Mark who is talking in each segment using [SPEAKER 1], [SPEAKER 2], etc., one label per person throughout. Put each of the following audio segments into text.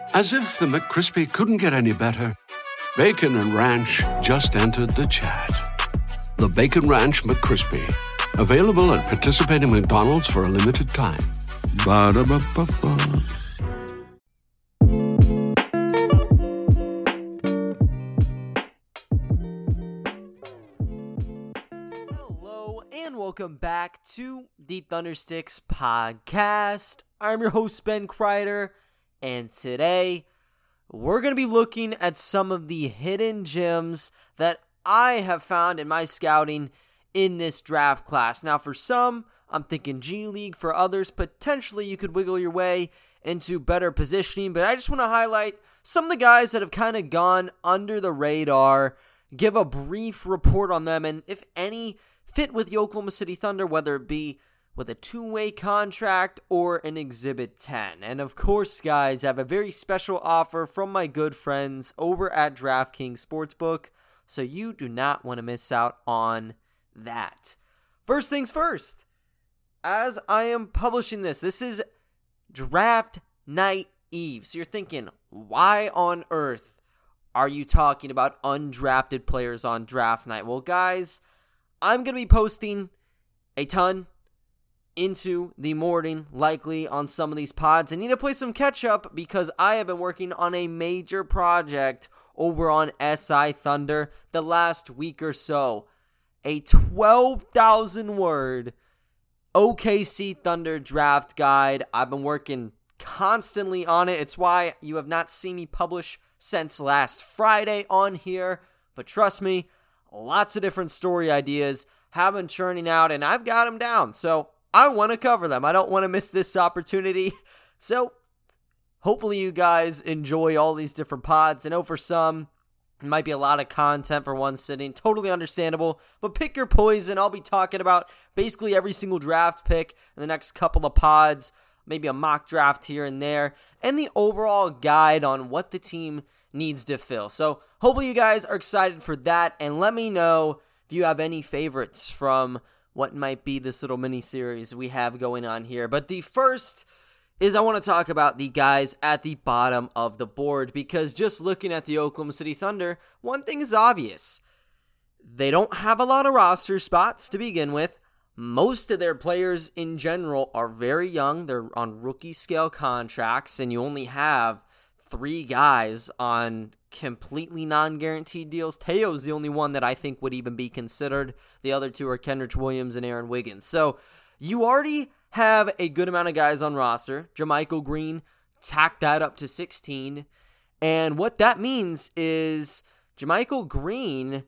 [SPEAKER 1] As if the McCrispy couldn't get any better, Bacon and Ranch just entered the chat. The Bacon Ranch McCrispy, available at participating McDonald's for a limited time. Ba-da-ba-ba-ba.
[SPEAKER 2] Hello, and welcome back to the Thundersticks podcast. I'm your host, Ben Kreider, and today we're going to be looking at some of the hidden gems that I have found in my scouting in this draft class. Now, for some, I'm thinking G League. For others, potentially you could wiggle your way into better positioning, but I just want to highlight some of the guys that have kind of gone under the radar, give a brief report on them, and if any fit with the Oklahoma City Thunder, whether it be with a two-way contract or an Exhibit 10. And of course, guys, I have a very special offer from my good friends over at DraftKings Sportsbook, so you do not want to miss out on that. First things first, as I am publishing this is Draft Night Eve. So you're thinking, why on earth are you talking about undrafted players on draft night? Well, guys, I'm going to be posting a ton into the morning, likely on some of these pods. I need to play some catch up because I have been working on a major project over on SI Thunder the last week or so. A 12,000 word OKC Thunder draft guide. I've been working constantly on it. It's why you have not seen me publish since last Friday on here. But trust me, lots of different story ideas have been churning out, and I've got them down. So I want to cover them. I don't want to miss this opportunity. So hopefully you guys enjoy all these different pods. I know for some, it might be a lot of content for one sitting. Totally understandable. But pick your poison. I'll be talking about basically every single draft pick in the next couple of pods. Maybe a mock draft here and there. And the overall guide on what the team needs to fill. So hopefully you guys are excited for that. And let me know if you have any favorites from what might be this little mini series we have going on here. But the first is I want to talk about the guys at the bottom of the board, because just looking at the Oklahoma City Thunder, one thing is obvious. They don't have a lot of roster spots to begin with. Most of their players in general are very young. They're on rookie scale contracts, and you only have 3 guys on completely non-guaranteed deals. Teo's the only one that I think would even be considered. The other 2 are Kenrich Williams and Aaron Wiggins. So you already have a good amount of guys on roster. JaMychal Green tacked that up to 16. And what that means is JaMychal Green,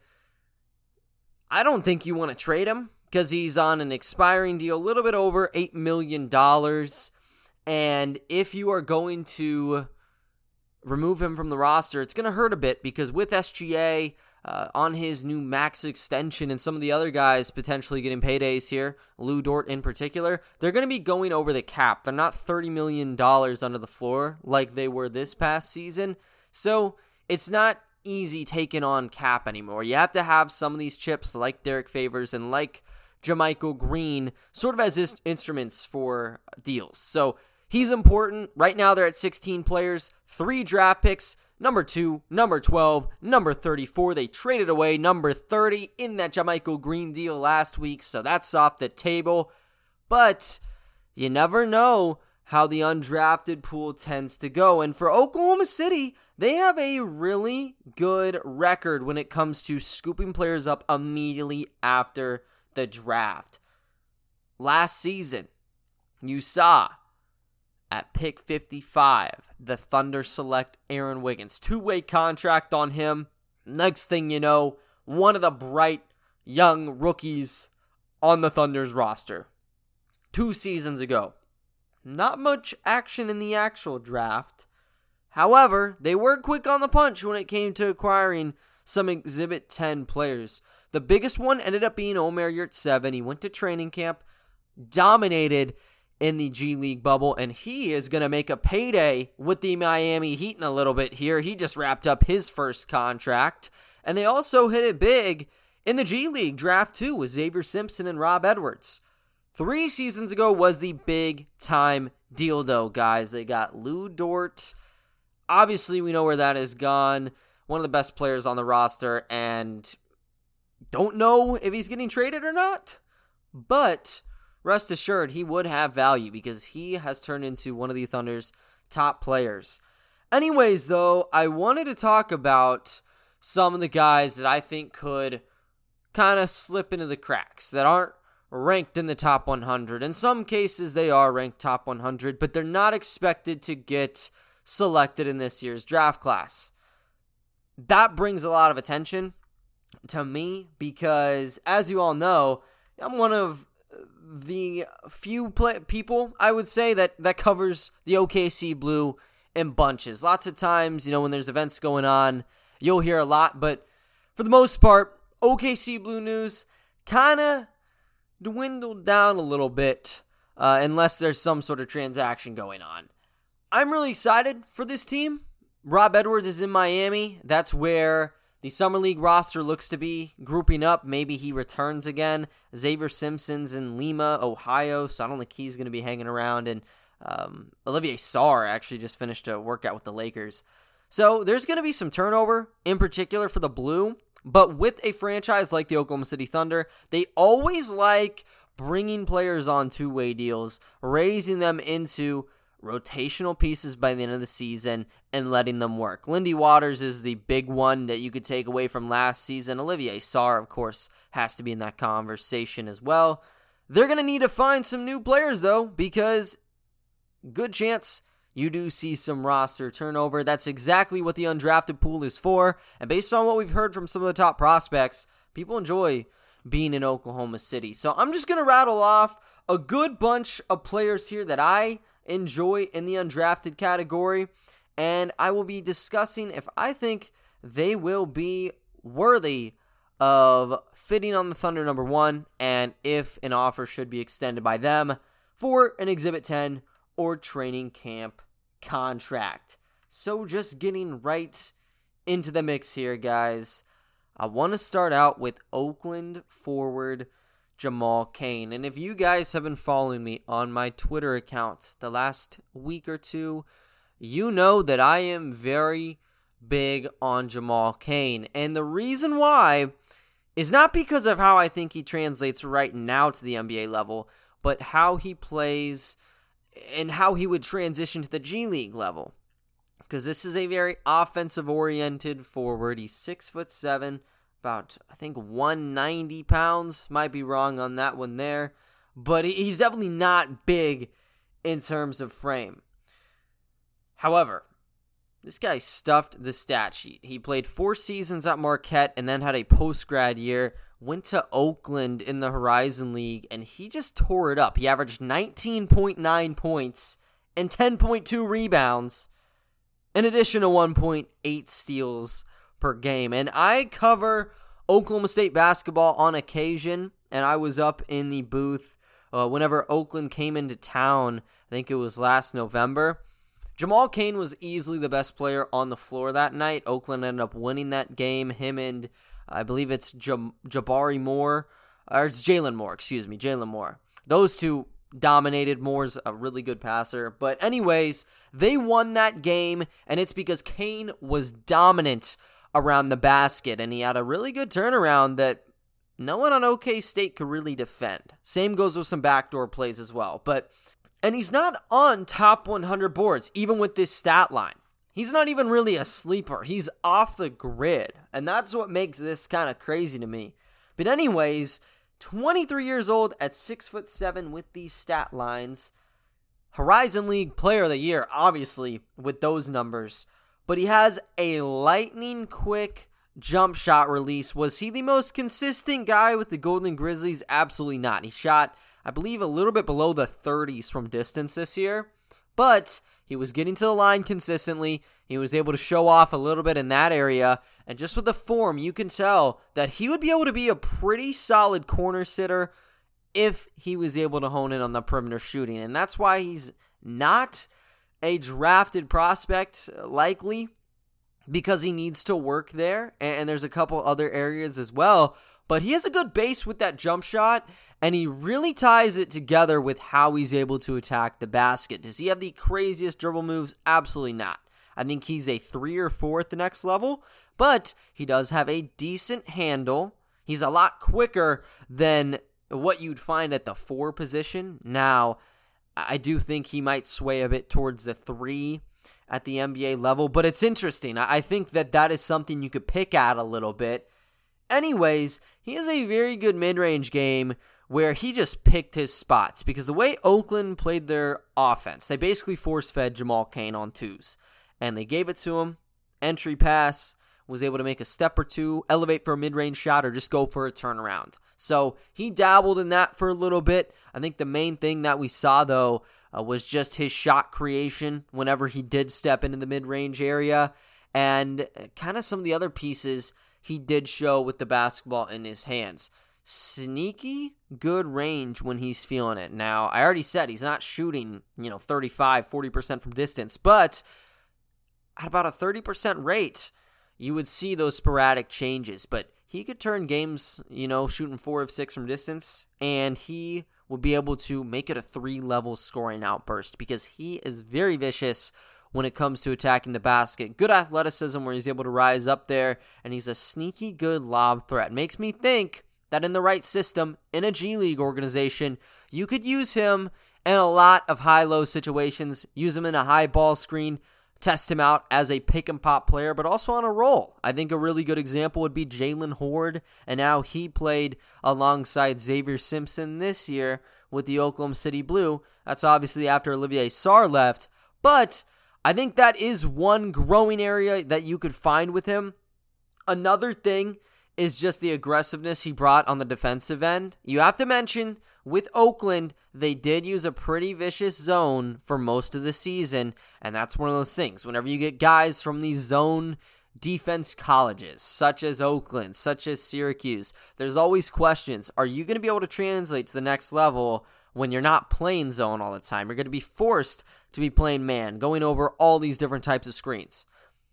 [SPEAKER 2] I don't think you want to trade him because he's on an expiring deal, a little bit over $8 million. And if you are going to remove him from the roster, it's going to hurt a bit because with SGA on his new max extension and some of the other guys potentially getting paydays here, Lou Dort in particular, they're going to be going over the cap. They're not $30 million under the floor like they were this past season. So it's not easy taking on cap anymore. You have to have some of these chips like Derek Favors and like JaMychal Green sort of as instruments for deals. So he's important. Right now they're at 16 players, 3 draft picks, number 2, number 12, number 34. They traded away number 30 in that JaMychal Green deal last week, so that's off the table. But you never know how the undrafted pool tends to go. And for Oklahoma City, they have a really good record when it comes to scooping players up immediately after the draft. Last season, you saw at pick 55, the Thunder select Aaron Wiggins. 2-way contract on him. Next thing you know, one of the bright young rookies on the Thunder's roster. 2 seasons ago. Not much action in the actual draft. However, they were quick on the punch when it came to acquiring some Exhibit 10 players. The biggest one ended up being Omer Yurtseven. He went to training camp, dominated in the G League bubble, and he is going to make a payday with the Miami Heat in a little bit here. He just wrapped up his first contract, and they also hit it big in the G League draft too with Xavier Simpson and Rob Edwards. 3 seasons ago was the big time deal though, guys. They got Lou Dort. Obviously, we know where that has gone. One of the best players on the roster, and don't know if he's getting traded or not. But rest assured, he would have value because he has turned into one of the Thunder's top players. Anyways, though, I wanted to talk about some of the guys that I think could kind of slip into the cracks, that aren't ranked in the top 100. In some cases, they are ranked top 100, but they're not expected to get selected in this year's draft class. That brings a lot of attention to me because, as you all know, I'm one of the few people, I would say, that covers the OKC Blue in bunches. Lots of times, when there's events going on, you'll hear a lot, but for the most part, OKC Blue news kind of dwindled down a little bit unless there's some sort of transaction going on. I'm really excited for this team. Rob Edwards is in Miami. That's where the Summer League roster looks to be grouping up. Maybe he returns again. Xavier Simpson's in Lima, Ohio, so I don't think he's going to be hanging around. And Olivier Sarr actually just finished a workout with the Lakers. So there's going to be some turnover, in particular for the Blue. But with a franchise like the Oklahoma City Thunder, they always like bringing players on two-way deals, raising them into rotational pieces by the end of the season, and letting them work. Lindy Waters is the big one that you could take away from last season. Olivier Sarr, of course, has to be in that conversation as well. They're going to need to find some new players, though, because good chance you do see some roster turnover. That's exactly what the undrafted pool is for. And based on what we've heard from some of the top prospects, people enjoy being in Oklahoma City. So I'm just going to rattle off a good bunch of players here that I enjoy in the undrafted category. And I will be discussing if I think they will be worthy of fitting on the Thunder number 1 and if an offer should be extended by them for an Exhibit 10 or training camp contract. So just getting right into the mix here, guys. I want to start out with Oakland forward Jamal Cain. And if you guys have been following me on my Twitter account the last week or two, you know that I am very big on Jamal Cain. And the reason why is not because of how I think he translates right now to the NBA level, but how he plays and how he would transition to the G League level. Because this is a very offensive-oriented forward. He's 6'7", about, I think, 190 pounds. Might be wrong on that one there. But he's definitely not big in terms of frame. However, this guy stuffed the stat sheet. He played 4 seasons at Marquette and then had a post-grad year. Went to Oakland in the Horizon League, and he just tore it up. He averaged 19.9 points and 10.2 rebounds, in addition to 1.8 steals per game. And I cover Oklahoma State basketball on occasion, and I was up in the booth whenever Oakland came into town. I think it was last November. Jamal Cain was easily the best player on the floor that night. Oakland ended up winning that game. Him and I believe it's Jabari Moore, or it's Jalen Moore. Those two dominated. Moore's a really good passer. But anyways, they won that game, and it's because Cain was dominant around the basket, and he had a really good turnaround that no one on OK State could really defend. Same goes with some backdoor plays as well. And he's not on top 100 boards, even with this stat line. He's not even really a sleeper. He's off the grid. And that's what makes this kind of crazy to me. But anyways, 23 years old at 6'7" with these stat lines. Horizon League Player of the Year, obviously, with those numbers. But he has a lightning quick jump shot release. Was he the most consistent guy with the Golden Grizzlies? Absolutely not. He shot, I believe, a little bit below the 30s from distance this year. But he was getting to the line consistently. He was able to show off a little bit in that area. And just with the form, you can tell that he would be able to be a pretty solid corner sitter if he was able to hone in on the perimeter shooting. And that's why he's not a drafted prospect, likely, because he needs to work there. And there's a couple other areas as well. But he has a good base with that jump shot, and he really ties it together with how he's able to attack the basket. Does he have the craziest dribble moves? Absolutely not. I think he's a 3 or 4 at the next level, but he does have a decent handle. He's a lot quicker than what you'd find at the 4 position. Now, I do think he might sway a bit towards the 3 at the NBA level, but it's interesting. I think that is something you could pick at a little bit. Anyways, he has a very good mid-range game where he just picked his spots, because the way Oakland played their offense, they basically force-fed Jamal Cain on 2s, and they gave it to him, entry pass, was able to make a step or 2, elevate for a mid-range shot, or just go for a turnaround. So he dabbled in that for a little bit. I think the main thing that we saw, though, was just his shot creation whenever he did step into the mid-range area, and kind of some of the other pieces he did show with the basketball in his hands. Sneaky good range when he's feeling it. Now, I already said he's not shooting, 35, 40% from distance, but at about a 30% rate, you would see those sporadic changes. But he could turn games, shooting 4 of 6 from distance, and he would be able to make it a 3-level scoring outburst, because he is very vicious when it comes to attacking the basket. Good athleticism where he's able to rise up there, and he's a sneaky good lob threat. Makes me think that in the right system, in a G League organization, you could use him in a lot of high-low situations, use him in a high ball screen, test him out as a pick-and-pop player, but also on a roll. I think a really good example would be Jalen Horde, and how he played alongside Xavier Simpson this year with the Oklahoma City Blue. That's obviously after Olivier Sarr left, but I think that is one growing area that you could find with him. Another thing is just the aggressiveness he brought on the defensive end. You have to mention, with Oakland, they did use a pretty vicious zone for most of the season, and that's one of those things. Whenever you get guys from these zone defense colleges, such as Oakland, such as Syracuse, there's always questions. Are you going to be able to translate to the next level when you're not playing zone all the time? You're going to be forced to be playing man, going over all these different types of screens.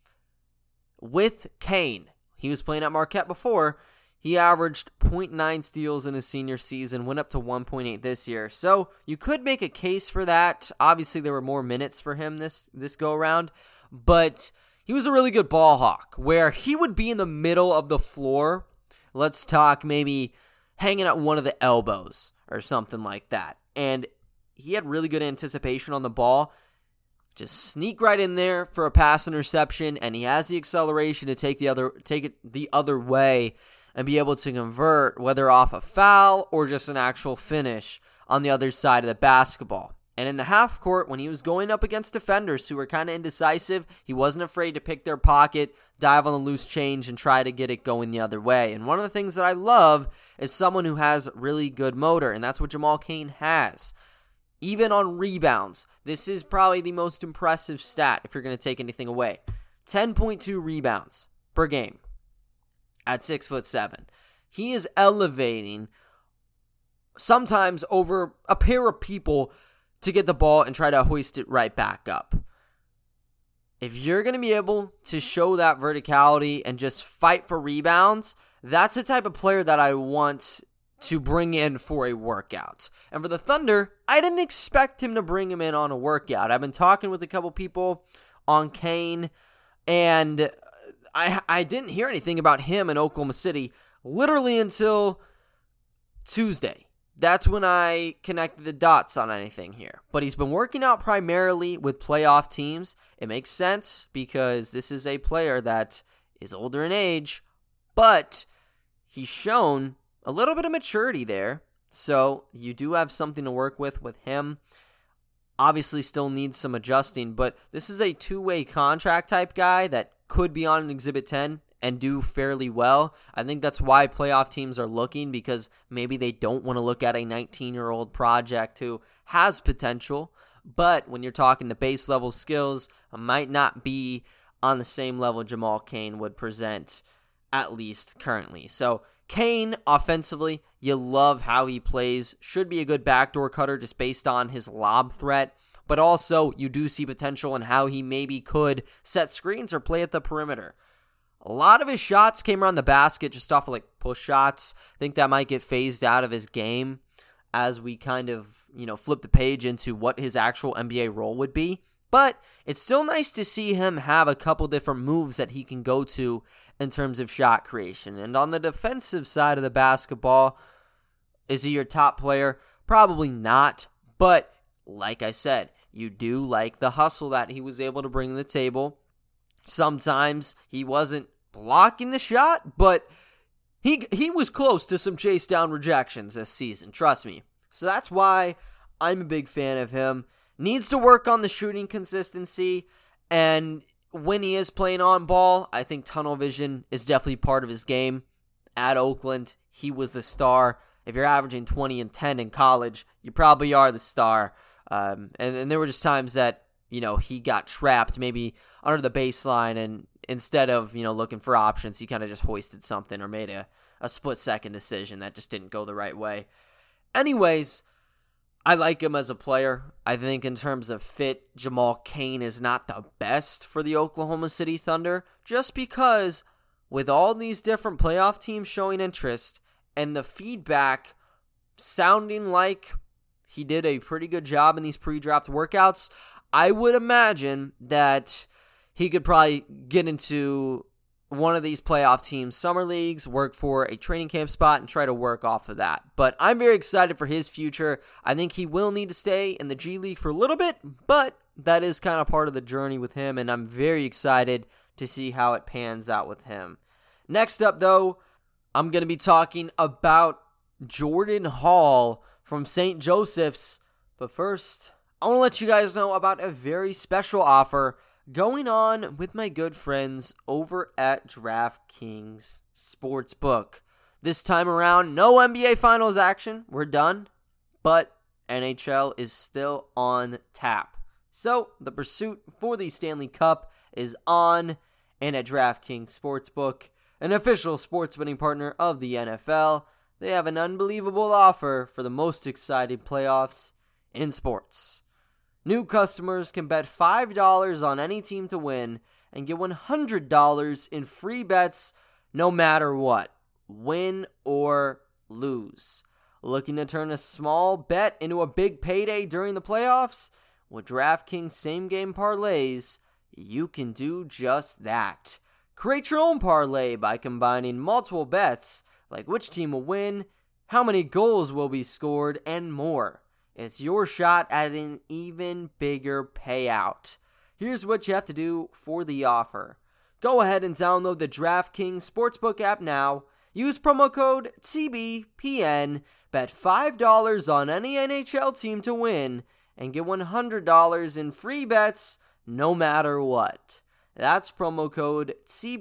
[SPEAKER 2] With Cain, he was playing at Marquette before. He averaged 0.9 steals in his senior season, went up to 1.8 this year. So you could make a case for that. Obviously, there were more minutes for him this go-around, but he was a really good ball hawk, where he would be in the middle of the floor. Let's talk maybe hanging at one of the elbows or something like that. And he had really good anticipation on the ball. Just sneak right in there for a pass interception, and he has the acceleration to take it the other way and be able to convert, whether off a foul or just an actual finish on the other side of the basketball. And in the half court, when he was going up against defenders who were kind of indecisive, he wasn't afraid to pick their pocket, dive on the loose change, and try to get it going the other way. And one of the things that I love is someone who has really good motor, and that's what Jamal Cain has. Even on rebounds, this is probably the most impressive stat if you're going to take anything away. 10.2 rebounds per game at 6'7". He is elevating sometimes over a pair of people to get the ball and try to hoist it right back up. If you're going to be able to show that verticality and just fight for rebounds, that's the type of player that I want to bring in for a workout. And for the Thunder, I didn't expect him to bring him in on a workout. I've been talking with a couple people on Cain, and I didn't hear anything about him in Oklahoma City literally until Tuesday. That's when I connected the dots on anything here. But he's been working out primarily with playoff teams. It makes sense because this is a player that is older in age, but he's shown a little bit of maturity there, so you do have something to work with him. Obviously still needs some adjusting, but this is a two-way contract type guy that could be on an Exhibit 10 and do fairly well. I think that's why playoff teams are looking, because maybe they don't want to look at a 19-year-old project who has potential, but when you're talking the base level skills, might not be on the same level Jamal Cain would present, at least currently. So Cain, offensively, you love how he plays. Should be a good backdoor cutter just based on his lob threat. But also, you do see potential in how he maybe could set screens or play at the perimeter. A lot of his shots came around the basket just off of push shots. I think that might get phased out of his game as we kind of, flip the page into what his actual NBA role would be. But it's still nice to see him have a couple different moves that he can go to in terms of shot creation. And on the defensive side of the basketball, is he your top player? Probably not. But like I said, you do like the hustle that he was able to bring to the table. Sometimes he wasn't blocking the shot, but he was close to some chase down rejections this season, trust me. So that's why I'm a big fan of him. Needs to work on the shooting consistency, and when he is playing on ball, I think tunnel vision is definitely part of his game. At Oakland, he was the star. If you're averaging 20 and 10 in college, you probably are the star. And there were just times that, he got trapped maybe under the baseline, and instead of, looking for options, he kind of just hoisted something or made a split-second decision that just didn't go the right way. Anyways, I like him as a player. I think in terms of fit, Jamal Cain is not the best for the Oklahoma City Thunder, just because with all these different playoff teams showing interest and the feedback sounding like he did a pretty good job in these pre-draft workouts, I would imagine that he could probably get into one of these playoff teams' summer leagues, work for a training camp spot, and try to work off of that. But I'm very excited for his future. I think he will need to stay in the G League for a little bit, but that is kind of part of the journey with him, and I'm very excited to see how it pans out with him. Next up, though, I'm going to be talking about Jordan Hall from St. Joseph's. But first, I want to let you guys know about a very special offer going on with my good friends over at DraftKings Sportsbook. This time around, no NBA Finals action. We're done. But NHL is still on tap. So, the pursuit for the Stanley Cup is on. And at DraftKings Sportsbook, an official sports betting partner of the NFL, they have an unbelievable offer for the most exciting playoffs in sports. New customers can bet $5 on any team to win and get $100 in free bets no matter what, win or lose. Looking to turn a small bet into a big payday during the playoffs? With DraftKings same-game parlays, you can do just that. Create your own parlay by combining multiple bets, like which team will win, how many goals will be scored, and more. It's your shot at an even bigger payout. Here's what you have to do for the offer. Go ahead and download the DraftKings Sportsbook app now. Use promo code TBPN. Bet $5 on any NHL team to win and get $100 in free bets no matter what. That's promo code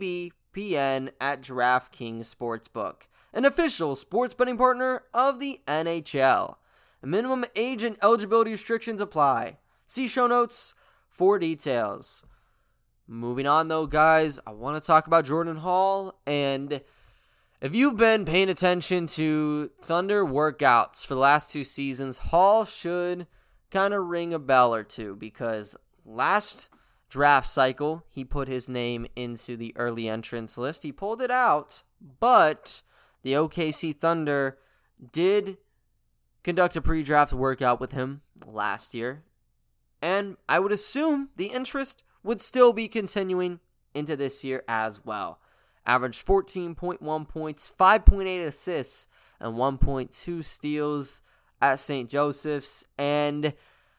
[SPEAKER 2] TBPN at DraftKings Sportsbook, an official sports betting partner of the NHL. Minimum age and eligibility restrictions apply. See show notes for details. Moving on though, guys, I want to talk about Jordan Hall. And if you've been paying attention to Thunder workouts for the last 2 seasons, Hall should kind of ring a bell or two, because last draft cycle, he put his name into the early entrance list. He pulled it out, but the OKC Thunder did conduct a pre-draft workout with him last year, and I would assume the interest would still be continuing into this year as well. Averaged 14.1 points, 5.8 assists, and 1.2 steals at St. Joseph's, and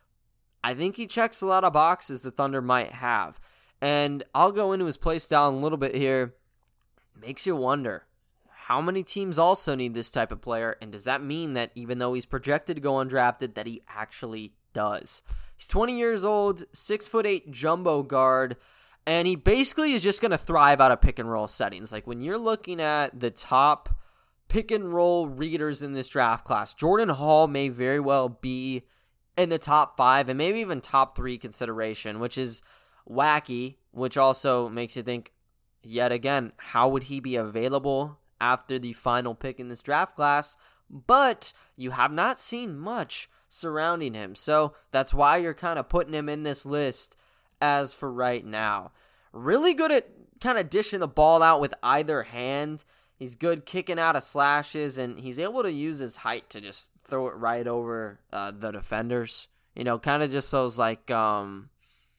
[SPEAKER 2] I think he checks a lot of boxes the Thunder might have. And I'll go into his play style in a little bit here. Makes you wonder, how many teams also need this type of player? And does that mean that even though he's projected to go undrafted, that he actually does? He's 20 years old, 6'8" jumbo guard, and he basically is just going to thrive out of pick and roll settings. Like when you're looking at the top pick and roll readers in this draft class, Jordan Hall may very well be in the top 5 and maybe even top 3 consideration, which is wacky, which also makes you think, yet again, how would he be available after the final pick in this draft class? But you have not seen much surrounding him, so that's why you're kind of putting him in this list as for right now. Really good at kind of dishing the ball out with either hand. He's good kicking out of slashes, and he's able to use his height to just throw it right over the defenders. You know, kind of just those like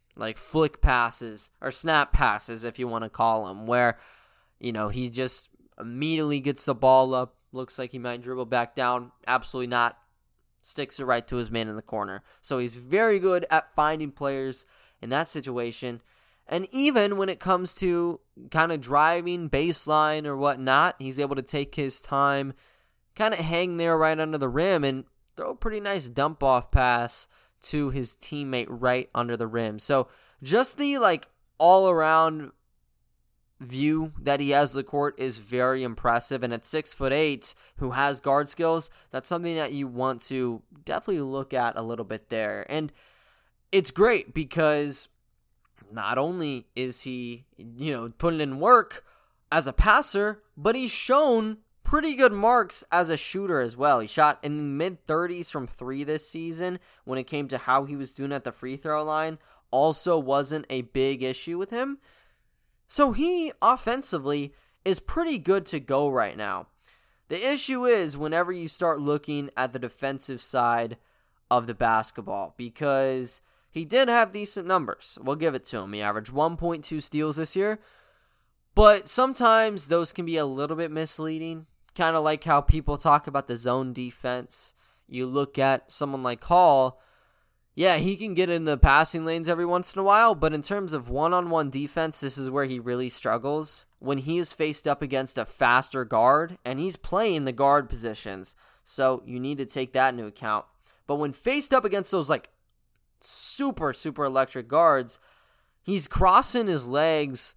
[SPEAKER 2] like flick passes or snap passes, if you want to call them, where, he just immediately gets the ball up, looks like he might dribble back down. Absolutely not. Sticks it right to his man in the corner. So he's very good at finding players in that situation. And even when it comes to kind of driving baseline or whatnot, he's able to take his time, kind of hang there right under the rim and throw a pretty nice dump off pass to his teammate right under the rim. So just the all around view that he has of the court is very impressive. And at 6'8", who has guard skills, that's something that you want to definitely look at a little bit there. And it's great because not only is he, putting in work as a passer, but he's shown pretty good marks as a shooter as well. He shot in the mid-30s from 3 this season. When it came to how he was doing at the free throw line, also wasn't a big issue with him. So he, offensively, is pretty good to go right now. The issue is whenever you start looking at the defensive side of the basketball, because he did have decent numbers. We'll give it to him. He averaged 1.2 steals this year, but sometimes those can be a little bit misleading, kind of like how people talk about the zone defense. You look at someone like Hall, yeah, he can get in the passing lanes every once in a while, but in terms of one-on-one defense, this is where he really struggles. When he is faced up against a faster guard, and he's playing the guard positions, so you need to take that into account. But when faced up against those super, super electric guards, he's crossing his legs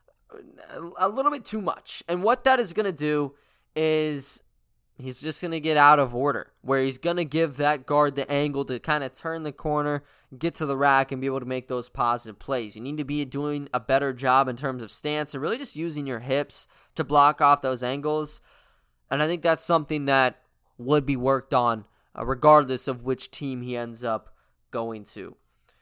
[SPEAKER 2] a little bit too much. And what that is going to do is he's just going to get out of order, where he's going to give that guard the angle to kind of turn the corner, get to the rack, and be able to make those positive plays. You need to be doing a better job in terms of stance and really just using your hips to block off those angles. And I think that's something that would be worked on regardless of which team he ends up going to.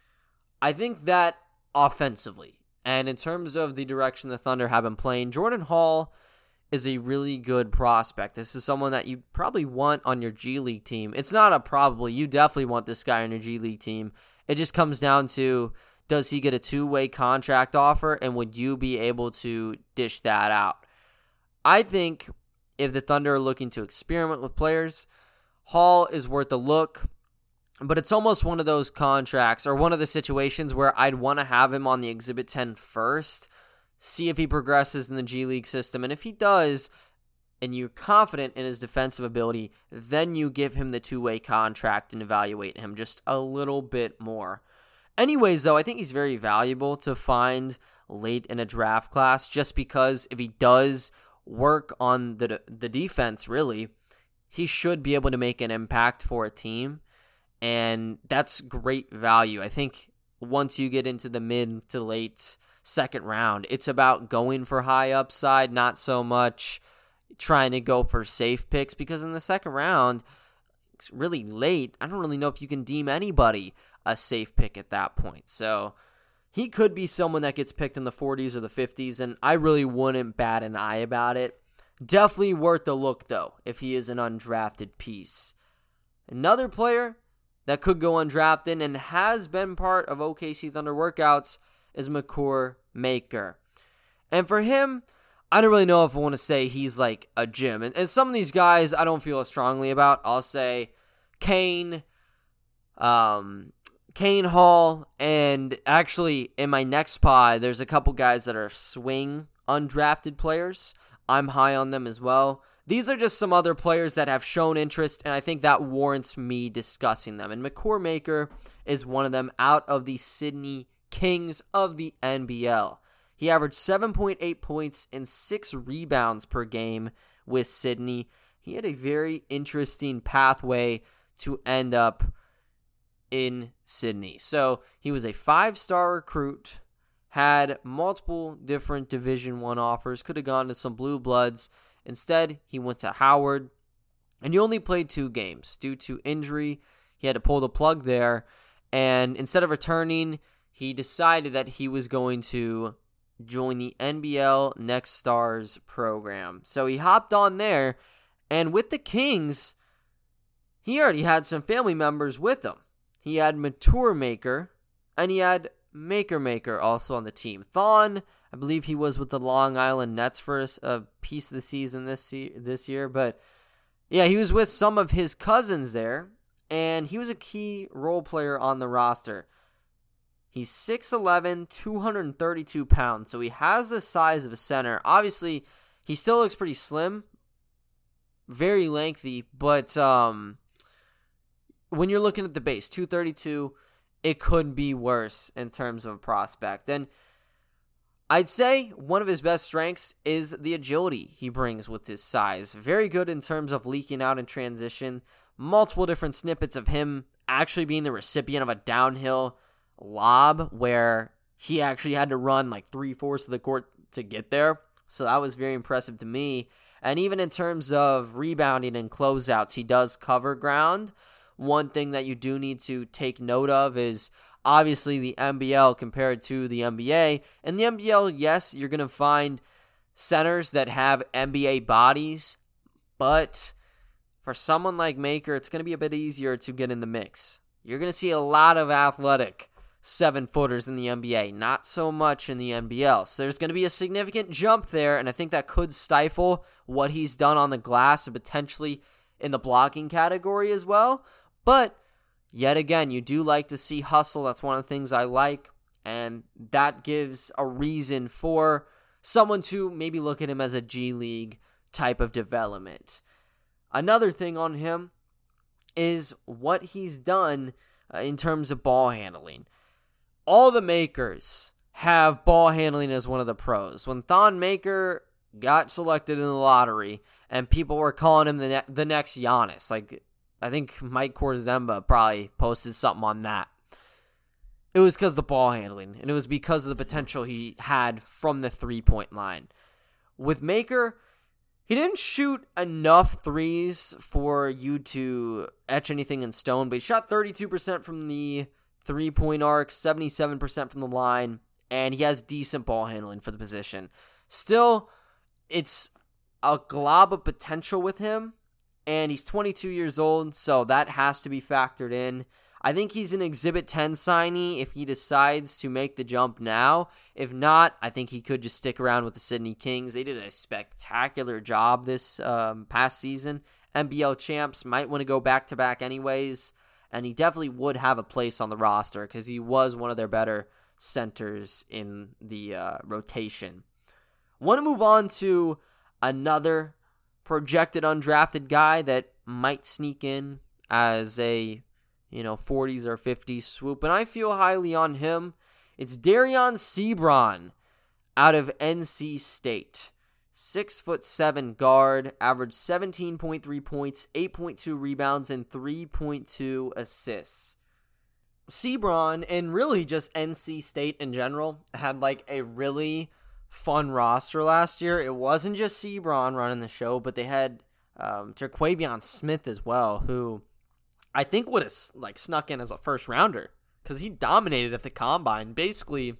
[SPEAKER 2] I think that offensively, and in terms of the direction the Thunder have been playing, Jordan Hall is a really good prospect. This is someone that you probably want on your G League team. It's not a probably. You definitely want this guy on your G League team. It just comes down to, does he get a 2-way contract offer, and would you be able to dish that out? I think if the Thunder are looking to experiment with players, Hall is worth a look, but it's almost one of those contracts or one of the situations where I'd want to have him on the Exhibit 10 first, see if he progresses in the G League system. And if he does, and you're confident in his defensive ability, then you give him the 2-way contract and evaluate him just a little bit more. Anyways, though, I think he's very valuable to find late in a draft class, just because if he does work on the defense, really, he should be able to make an impact for a team. And that's great value. I think once you get into the mid to late second round, it's about going for high upside, not so much trying to go for safe picks, because in the second round, it's really late. I don't really know if you can deem anybody a safe pick at that point. So he could be someone that gets picked in the 40s or the 50s, and I really wouldn't bat an eye about it. Definitely worth a look, though, if he is an undrafted piece. Another player that could go undrafted and has been part of OKC Thunder workouts is Makur Maker. And for him, I don't really know if I want to say he's like a gym. And some of these guys I don't feel as strongly about. I'll say Kane Hall, and actually in my next pod, there's a couple guys that are swing undrafted players. I'm high on them as well. These are just some other players that have shown interest, and I think that warrants me discussing them. And Makur Maker is one of them, out of the Sydney Kings of the NBL. He averaged 7.8 points and 6 rebounds per game with Sydney. He had a very interesting pathway to end up in Sydney. So he was a 5-star recruit, had multiple different Division I offers, could have gone to some Blue Bloods. Instead, he went to Howard, and he only played 2 games due to injury. He had to pull the plug there, and instead of returning, he decided that he was going to join the NBL Next Stars program. So he hopped on there, and with the Kings, he already had some family members with him. He had Makur Maker, and he had Maker also on the team. Thon, I believe he was with the Long Island Nets for a piece of the season this year. But yeah, he was with some of his cousins there, and he was a key role player on the roster. He's 6'11", 232 pounds, so he has the size of a center. Obviously, he still looks pretty slim, very lengthy, but when you're looking at the base, 232, it could be worse in terms of prospect. And I'd say one of his best strengths is the agility he brings with his size. Very good in terms of leaking out in transition. Multiple different snippets of him actually being the recipient of a downhill lob where he actually had to run like 3/4 of the court to get there. So that was very impressive to me. And even in terms of rebounding and closeouts, he does cover ground. One thing that you do need to take note of is obviously the NBL compared to the NBA. In the NBL, yes, you're going to find centers that have NBA bodies, but for someone like Maker, it's going to be a bit easier to get in the mix. You're going to see a lot of athletic 7-footers in the NBA, not so much in the NBL. So there's going to be a significant jump there, and I think that could stifle what he's done on the glass and potentially in the blocking category as well. But yet again, you do like to see hustle. That's one of the things I like, and that gives a reason for someone to maybe look at him as a G League type of development. Another thing on him is what he's done in terms of ball handling. All the Makers have ball handling as one of the pros. When Thon Maker got selected in the lottery and people were calling him the next Giannis, like I think Mike Korzemba probably posted something on that. It was because of the ball handling, and it was because of the potential he had from the three-point line. With Maker, he didn't shoot enough threes for you to etch anything in stone, but he shot 32% from the three-point arc, 77% from the line, and he has decent ball handling for the position. Still, it's a glob of potential with him, and he's 22 years old, so that has to be factored in. I think he's an Exhibit 10 signee if he decides to make the jump now. If not, I think he could just stick around with the Sydney Kings. They did a spectacular job this past season. NBL champs might want to go back-to-back anyways, and he definitely would have a place on the roster because he was one of their better centers in the rotation. Want to move on to another projected undrafted guy that might sneak in as a 40s or 50s swoop, and I feel highly on him. It's Dereon Seabron out of NC State. 6'7" guard, averaged 17.3 points, 8.2 rebounds, and 3.2 assists. Seabron, and really just NC State in general, had like a really fun roster last year. It wasn't just Seabron running the show, but they had Terquavion Smith as well, who I think would have like snuck in as a first rounder because he dominated at the combine, basically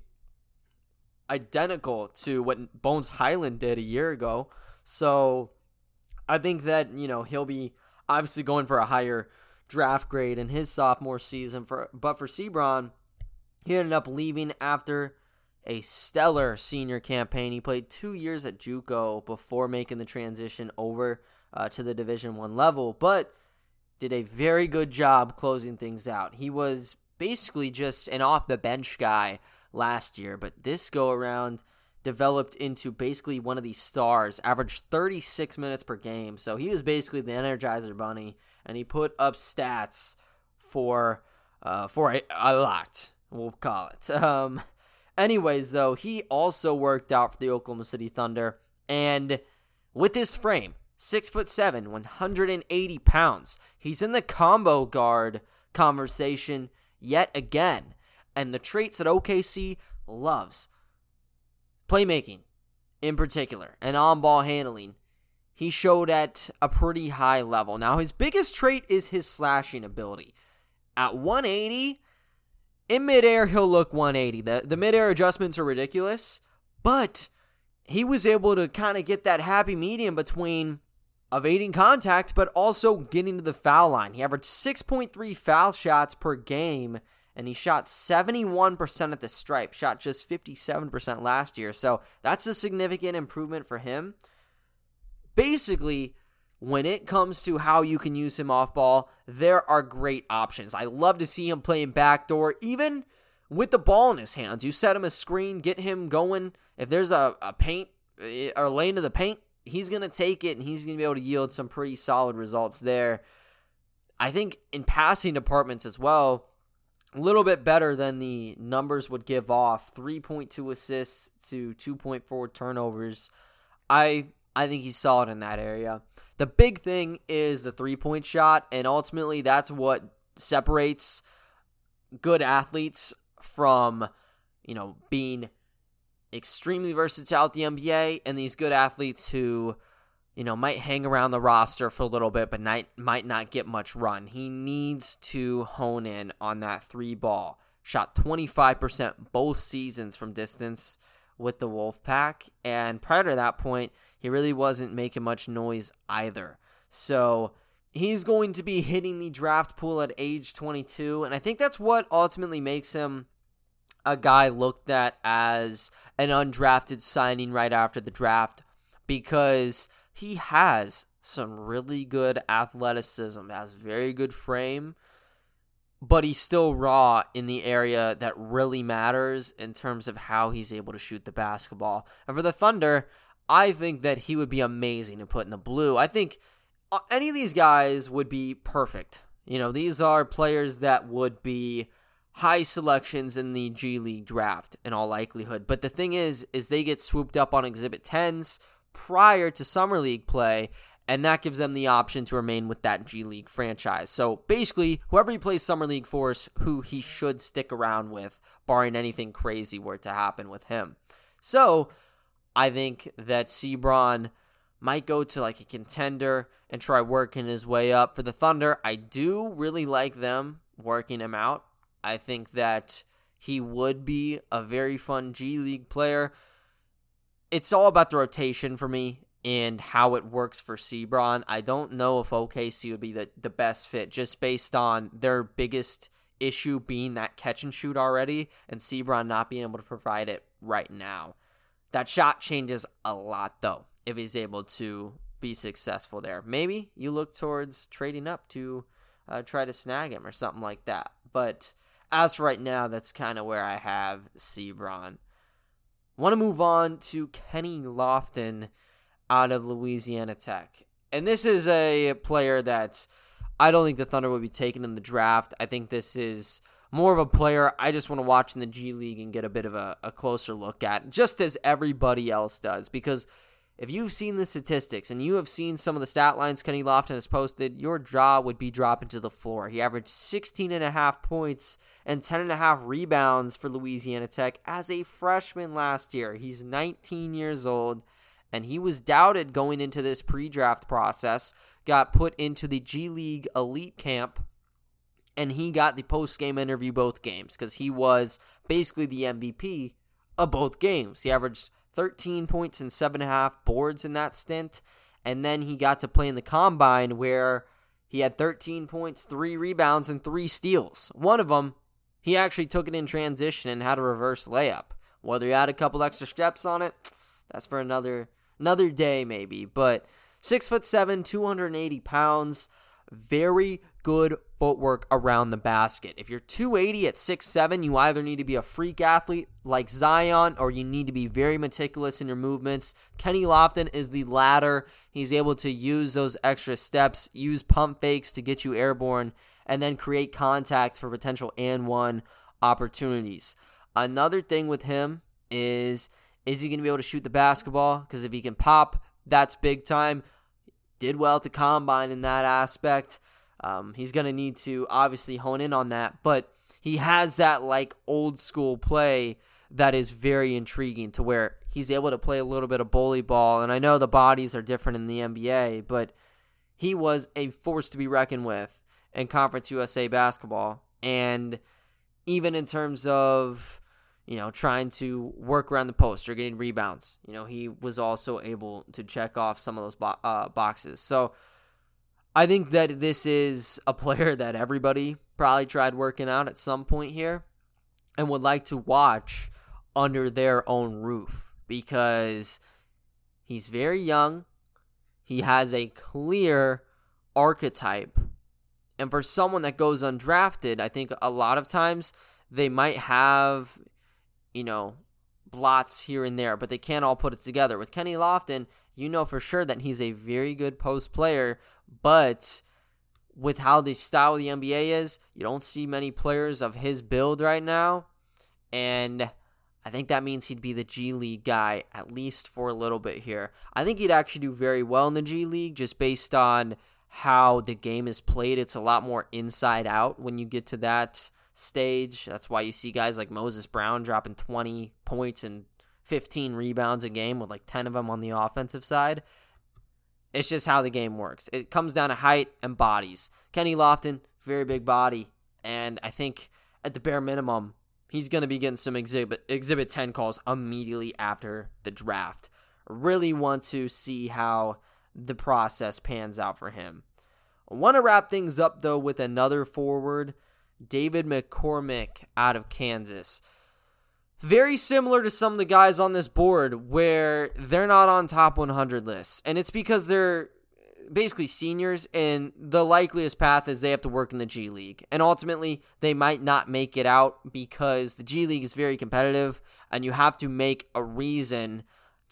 [SPEAKER 2] identical to what Bones Highland did a year ago. So I think that, he'll be obviously going for a higher draft grade in his sophomore season. But for Seabron, he ended up leaving after a stellar senior campaign. He played 2 years at JUCO before making the transition over to the Division I level, but did a very good job closing things out. He was basically just an off-the-bench guy last year, but this go-around developed into basically one of these stars, averaged 36 minutes per game. So he was basically the Energizer Bunny, and he put up stats for a lot, we'll call it. Anyways, though, he also worked out for the Oklahoma City Thunder, and with his frame, 6'7", 180 pounds, he's in the combo guard conversation yet again. And the traits that OKC loves, playmaking in particular, and on-ball handling, he showed at a pretty high level. Now, his biggest trait is his slashing ability. At 180, in midair, he'll look 180. The midair adjustments are ridiculous, but he was able to kind of get that happy medium between evading contact, but also getting to the foul line. He averaged 6.3 foul shots per game, and he shot 71% at the stripe, shot just 57% last year. So that's a significant improvement for him. Basically, when it comes to how you can use him off ball, there are great options. I love to see him playing backdoor, even with the ball in his hands. You set him a screen, get him going. If there's a paint or lane to the paint, he's going to take it, and he's going to be able to yield some pretty solid results there. I think in passing departments as well, a little bit better than the numbers would give off. 3.2 assists to 2.4 turnovers. I think he's solid in that area. The big thing is the three-point shot, and ultimately that's what separates good athletes from, being extremely versatile at the NBA, and these good athletes who, might hang around the roster for a little bit but might not get much run. He needs to hone in on that three ball. Shot 25% both seasons from distance with the Wolfpack, and prior to that point, he really wasn't making much noise either. So he's going to be hitting the draft pool at age 22, and I think that's what ultimately makes him a guy looked at as an undrafted signing right after the draft, because he has some really good athleticism, has very good frame, but he's still raw in the area that really matters in terms of how he's able to shoot the basketball. And for the Thunder, I think that he would be amazing to put in the blue. I think any of these guys would be perfect. These are players that would be high selections in the G League draft in all likelihood. But the thing is they get swooped up on Exhibit 10s prior to Summer League play, and that gives them the option to remain with that G League franchise. So basically, whoever he plays Summer League for is who he should stick around with, barring anything crazy were to happen with him. So I think that Seabron might go to like a contender and try working his way up. For the Thunder, I do really like them working him out. I think that he would be a very fun G League player. It's all about the rotation for me and how it works for Seabron. I don't know if OKC would be the best fit, just based on their biggest issue being that catch and shoot already, and Seabron not being able to provide it right now. That shot changes a lot, though, if he's able to be successful there. Maybe you look towards trading up to try to snag him or something like that. But as for right now, that's kind of where I have Seabron. Want to move on to Kenny Lofton out of Louisiana Tech. And this is a player that I don't think the Thunder would be taking in the draft. I think this is more of a player I just want to watch in the G League and get a bit of a closer look at, just as everybody else does. Because if you've seen the statistics and you have seen some of the stat lines Kenny Lofton has posted, your jaw would be dropping to the floor. He averaged 16.5 points and 10.5 rebounds for Louisiana Tech as a freshman last year. He's 19 years old, and he was doubted going into this pre-draft process, got put into the G League elite camp, and he got the post-game interview both games because he was basically the MVP of both games. He averaged 13 points and 7.5 boards in that stint, and then he got to play in the Combine where he had 13 points, 3 rebounds, and 3 steals. One of them, he actually took it in transition and had a reverse layup. Whether he had a couple extra steps on it, that's for another day maybe. But 6'7", 280 pounds, very good footwork around the basket. If you're 280 at 6'7", you either need to be a freak athlete like Zion or you need to be very meticulous in your movements. Kenny Lofton is the latter. He's able to use those extra steps, use pump fakes to get you airborne, and then create contact for potential and one opportunities. Another thing with him is he going to be able to shoot the basketball? Because if he can pop, that's big time. Did well at the Combine in that aspect. He's going to need to obviously hone in on that, but he has that like old school play that is very intriguing to where he's able to play a little bit of bully ball. And I know the bodies are different in the NBA, but he was a force to be reckoned with in Conference USA basketball. And even in terms of, trying to work around the post or getting rebounds, he was also able to check off some of those boxes. So I think that this is a player that everybody probably tried working out at some point here and would like to watch under their own roof because he's very young. He has a clear archetype. And for someone that goes undrafted, I think a lot of times they might have, blots here and there, but they can't all put it together. With Kenny Lofton, you know for sure that he's a very good post player, but with how the style of the NBA is, you don't see many players of his build right now, and I think that means he'd be the G League guy, at least for a little bit here. I think he'd actually do very well in the G League, just based on how the game is played. It's a lot more inside out when you get to that stage. That's why you see guys like Moses Brown dropping 20 points and 15 rebounds a game with like 10 of them on the offensive side. It's just how the game works. It comes down to height and bodies. Kenny Lofton, very big body, and I think at the bare minimum, he's going to be getting some Exhibit 10 calls immediately after the draft. Really want to see how the process pans out for him. I want to wrap things up, though, with another forward, David McCormick out of Kansas. Very similar to some of the guys on this board where they're not on top 100 lists. And it's because they're basically seniors, and the likeliest path is they have to work in the G League. And ultimately, they might not make it out because the G League is very competitive, and you have to make a reason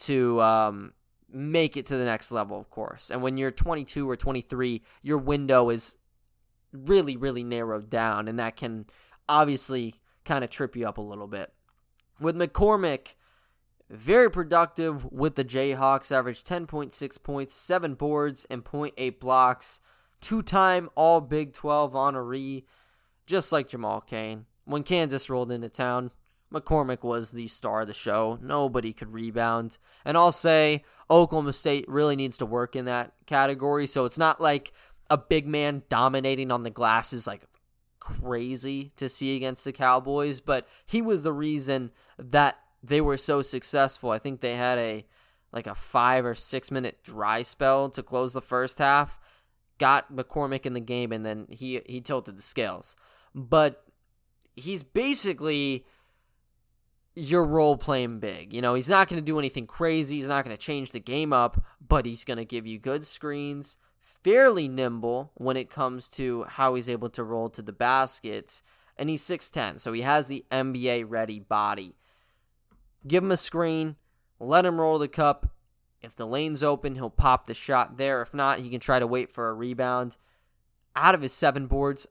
[SPEAKER 2] to make it to the next level, of course. And when you're 22 or 23, your window is really, really narrowed down, and that can obviously kind of trip you up a little bit. With McCormick, very productive with the Jayhawks, averaged 10.6 points, 7 boards, and 0.8 blocks. 2-time All Big 12 honoree, just like Jamal Cain. When Kansas rolled into town, McCormick was the star of the show. Nobody could rebound. And I'll say Oklahoma State really needs to work in that category, so it's not like a big man dominating on the glass is like crazy to see against the Cowboys, but he was the reason that they were so successful. I think they had a 5 or 6 minute dry spell to close the first half, got McCormick in the game, and then he tilted the scales. But he's basically your role playing big. He's not going to do anything crazy. He's not going to change the game up, but he's going to give you good screens, fairly nimble when it comes to how he's able to roll to the basket, and he's 6'10", so he has the NBA-ready body. Give him a screen, let him roll the cup. If the lane's open, he'll pop the shot there. If not, he can try to wait for a rebound. Out of his 7 boards,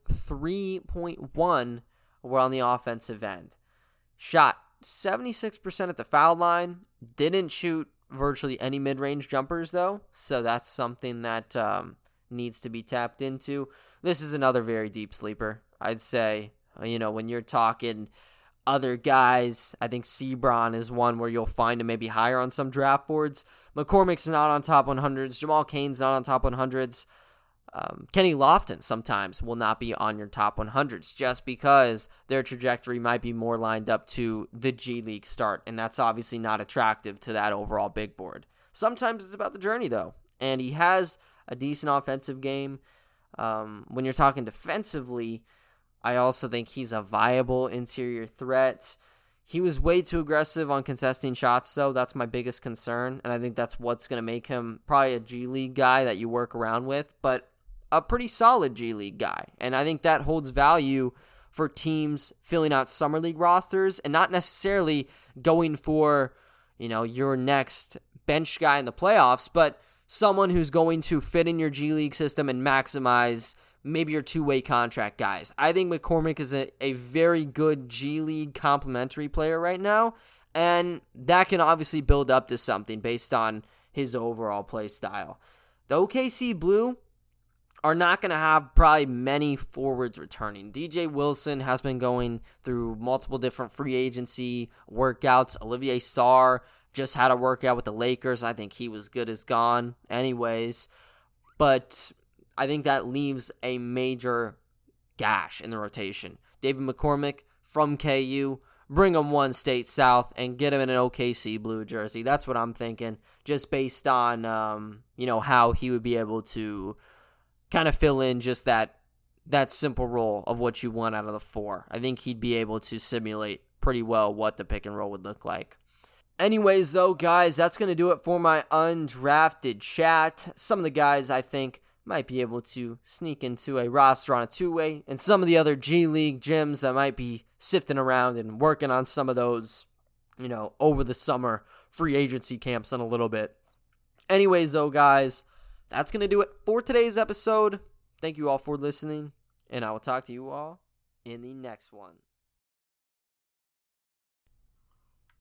[SPEAKER 2] 3.1 were on the offensive end. Shot 76% at the foul line. Didn't shoot virtually any mid-range jumpers, though, so that's something that needs to be tapped into. This is another very deep sleeper, I'd say. When you're talking other guys, I think Sebron is one where you'll find him maybe higher on some draft boards. McCormick's not on top 100s. Jamal Cain's not on top 100s. Kenny Lofton sometimes will not be on your top 100s just because their trajectory might be more lined up to the G League start, and that's obviously not attractive to that overall big board. Sometimes it's about the journey, though, and he has a decent offensive game. When you're talking defensively, I also think he's a viable interior threat. He was way too aggressive on contesting shots, though. That's my biggest concern, and I think that's what's going to make him probably a G League guy that you work around with, but a pretty solid G League guy. And I think that holds value for teams filling out summer league rosters and not necessarily going for, your next bench guy in the playoffs, but someone who's going to fit in your G League system and maximize maybe your two-way contract guys. I think McCormick is a very good G League complementary player right now, and that can obviously build up to something based on his overall play style. The OKC Blue are not going to have probably many forwards returning. DJ Wilson has been going through multiple different free agency workouts. Olivier Sarr just had a workout with the Lakers. I think he was good as gone anyways. But I think that leaves a major gash in the rotation. David McCormick from KU, bring him one state south and get him in an OKC Blue jersey. That's what I'm thinking, just based on how he would be able to kind of fill in just that simple role of what you want out of the 4. I think he'd be able to simulate pretty well what the pick and roll would look like. Anyways, though, guys, that's going to do it for my undrafted chat. Some of the guys I think might be able to sneak into a roster on a 2-way, and some of the other G League gyms that might be sifting around and working on some of those, over the summer free agency camps in a little bit. Anyways, though, guys, that's going to do it for today's episode. Thank you all for listening, and I will talk to you all in the next one.